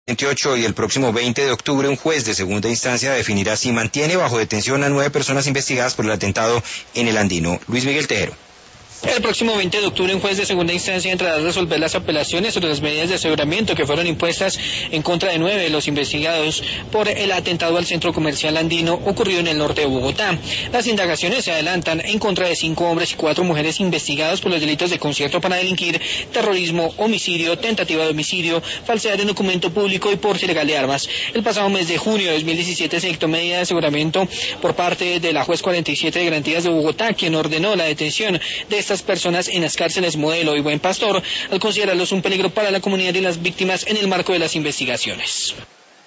28 y el próximo 20 de octubre, un juez de segunda instancia definirá si mantiene bajo detención a 9 personas investigadas por el atentado en el Andino. Luis Miguel Tejero. El próximo 20 de octubre, un juez de segunda instancia entrará a resolver las apelaciones sobre las medidas de aseguramiento que fueron impuestas en contra de 9 de los investigados por el atentado al centro comercial andino ocurrido en el norte de Bogotá. Las indagaciones se adelantan en contra de 5 hombres y 4 mujeres investigados por los delitos de concierto para delinquir, terrorismo, homicidio, tentativa de homicidio, falsedad en documento público y porte ilegal de armas. El pasado mes de junio de 2017 se dictó medida de aseguramiento por parte de la juez 47 de Garantías de Bogotá, quien ordenó la detención de estas personas en las cárceles Modelo y Buen Pastor, al considerarlos un peligro para la comunidad y las víctimas en el marco de las investigaciones.